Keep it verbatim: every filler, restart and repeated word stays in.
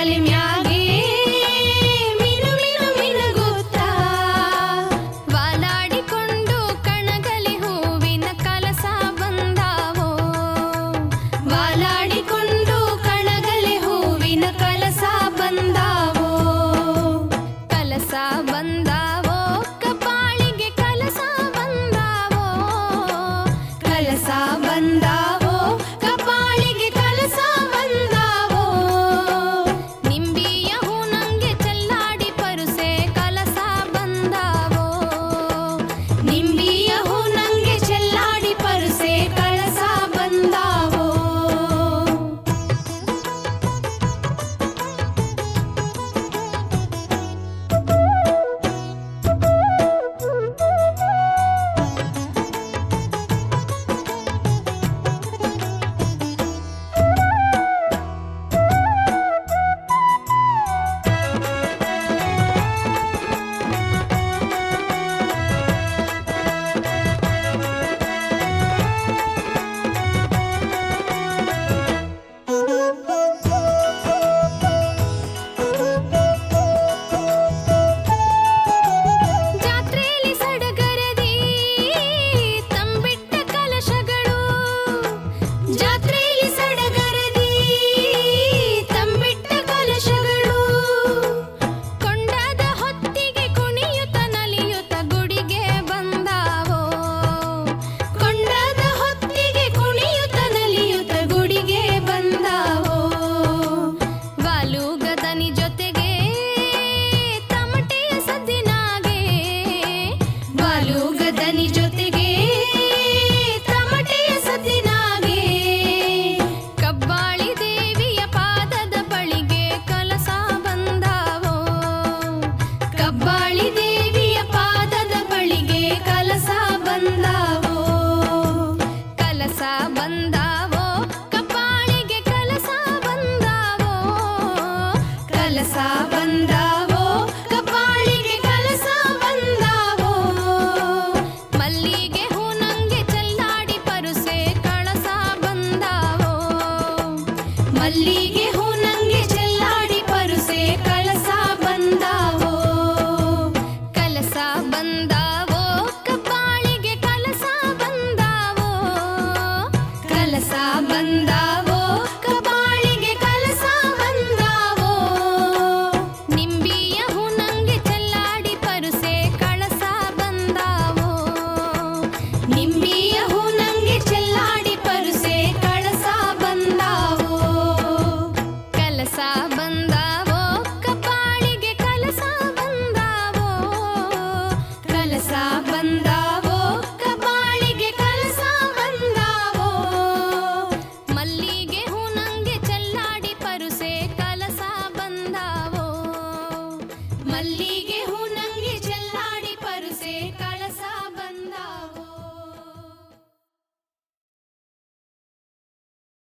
ತಲೆ ಮ್ಯಾಗೆ ಮಿನು ಮಿನು ಮಿನುಗುತ್ತಾ ವಾಲಾಡಿಕೊಂಡು ಕಣಗಲಿ ಹೂವಿನ ಕಲಸ ಬಂದಾವೋ ವಾಲಾಡಿಕೊಂಡು ಕಣಗಲಿ ಹೂವಿನ ಕಲಸ ಬಂದಾವೋ ಕಲಸ ಬಂದಾವೋ ಕಪಾಳಿಗೆ ಕಲಸ ಬಂದಾವೋ ಕಲಸ ಬಂದಾವೋ ಕಪಾಳಿಗೆ ಕಲಸ ಬಂದಾವೋ ನಿಂಬಿಯ ಹೂ ನಂಗೆ ಚೆಲ್ಲಾಡಿ ಪರುಸೆ ಕಲಸ ಬಂದಾವೋ ನಿಂಬಿಯ ಹೂ ನಂಗೆ ಚೆಲ್ಲಾಡಿ ಪರುಸೆ ಕಲಸ ಬಂದಾವೋ ಜಾತ್ರೆಯಲ್ಲಿ ಸಡಗರದಿ ತಂಬಿಟ್ಟ ಕಲಶಗಳು ಜಾತ್ರೆಯಲ್ಲಿ ಸಡಗರದಿ ತಂಬಿಟ್ಟ ಕಲಶಗಳು ಕೊಂಡಾದ ಹೊತ್ತಿಗೆ ಕುಣಿಯುತ್ತ ನಲಿಯುತ್ತ ಗುಡಿಗೆ ಬಂದಾವೋ ಕೊಂಡಾದ ಹೊತ್ತಿಗೆ ಕುಣಿಯುತ್ತ ನಲಿಯುತ್ತ ಗುಡಿಗೆ ಬಂದಾವೋ ವಾಲುಗದನಿ ಜೊತೆಗೆ ತಮಟೆಯ ಸದ್ದಿನಾಗೆ ವಾಲುಗದನಿ ಜೊತೆಗೆ ತಮಟೆಯ ಸದ್ದಿನಾಗೆ ಕಬ್ಬಾಳಿ ದೇವಿಯ ಪಾದದ ಬಳಿಗೆ ಕಲಸ ಬಂದಾವೋ ಕಬ್ಬಾಳಿ ದೇವಿಯ ಪಾದದ ಬಳಿಗೆ ಕಲಸ ಬಂದಾವೋ ಕಲಸ ಬಂದಾವೋ ಕಪಾಳಿಗೆ ಕಲಸ ಬಂದಾವೋ ಕಲಸ ಬಂದ